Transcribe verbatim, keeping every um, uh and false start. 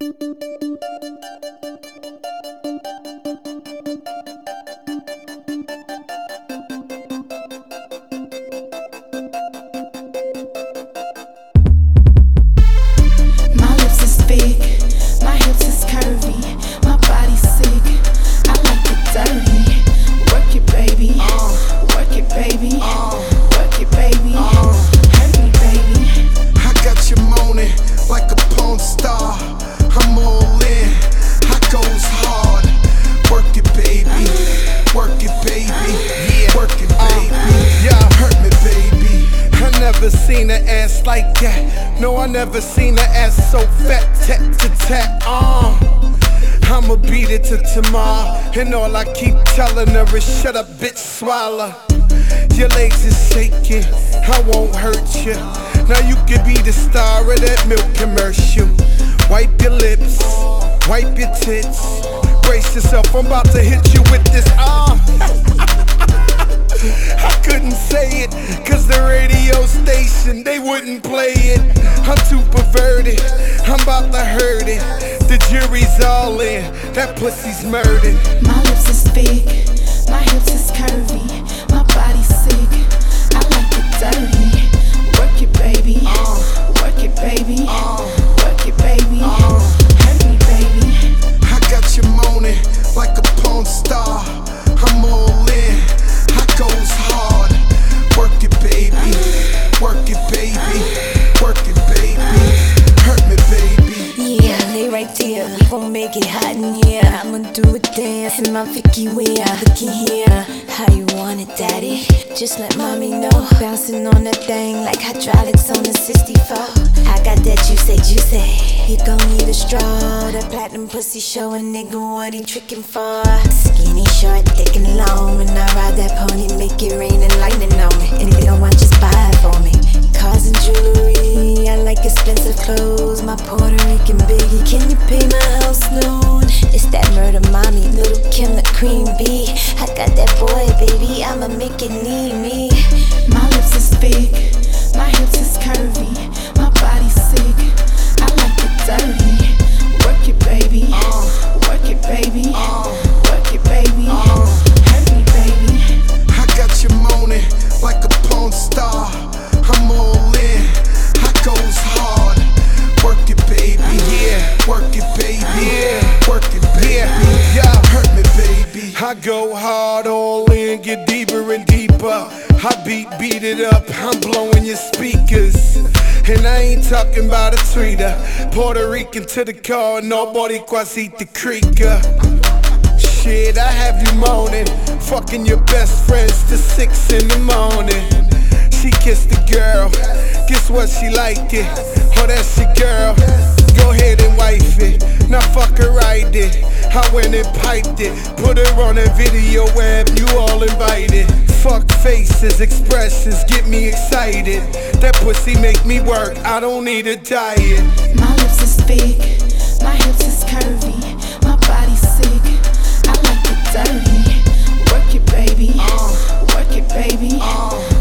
My lips is big, my hips is curvy, my body's sick, I like it dirty. Work it, baby, work it, baby, work it, baby, hurt me, baby. I got you moaning like a porn star. I'm all in, I goes hard. Work it, baby, work it, baby, yeah, work it, baby, yeah, hurt me, baby. I never seen an ass like that. No, I never seen an ass so fat, tat to tat. Uh, I'ma beat it to tomorrow, and all I keep telling her is shut up, bitch, swallow. Your legs is shaking, I won't hurt you. Now you can be the star of that milk commercial. Wipe your lips, wipe your tits. Brace yourself, I'm about to hit you with this arm. I couldn't say it, cause the radio station, they wouldn't play it. I'm too perverted, I'm about to hurt it. The jury's all in, that pussy's murdered. My lips is big, my hips is curvy, my body's sick, I like it dirty. Work it, baby, work it, baby, work it, baby, hurt me, baby. I got you moaning like a porn star. I'm all in, I goes hard. Work it, baby, work it, baby, work it, baby, hurt me, baby. Yeah, lay right there, we gon' make it hot in here. I'ma do a dance in my Vicky wear. Looky here, how you want it, daddy? Just let mommy know. Bouncing on that thing like hydraulics on a sixty-four. I got that juicy, juicy. You gon' need a straw. That platinum pussy show a nigga what he trickin' for. Skinny, short, thick and long. When I ride that pony, make it rain and lightning on me. Anything I want, just buy it for me. Cars and jewelry, I like expensive clothes. My Puerto Rican biggie, can you pay my house loan? It's that murder mommy, little Kim the queen bee. I got that boy, baby, I'ma make it need me. My lips is big, my hips is curvy, my body's sick, I like it dirty. Work it, baby, work it, baby, work it, baby, hurt me, baby. I got you moaning like a porn star. I'm all in, I goes hard. Work it, baby, yeah, work it, baby, yeah, work it, baby, yeah, hurt me, baby. I go hard, all in, get deeper and deeper. I beat, beat it up, I'm blowing your speakers. And I ain't talking about a tweeter. Puerto Rican to the car, nobody Quasita Creeker. Shit, I have you moaning, fucking your best friends till six in the morning. She kissed the girl, guess what, she liked it. Oh, that's your girl, go ahead and wife it. Now fuck her, I did. I went and piped it, put her on a video web, you all invited. Fuck faces, expressions, get me excited. That pussy make me work, I don't need a diet. My lips is big, my hips is curvy, my body's sick, I like it dirty. Work it, baby, work it, baby,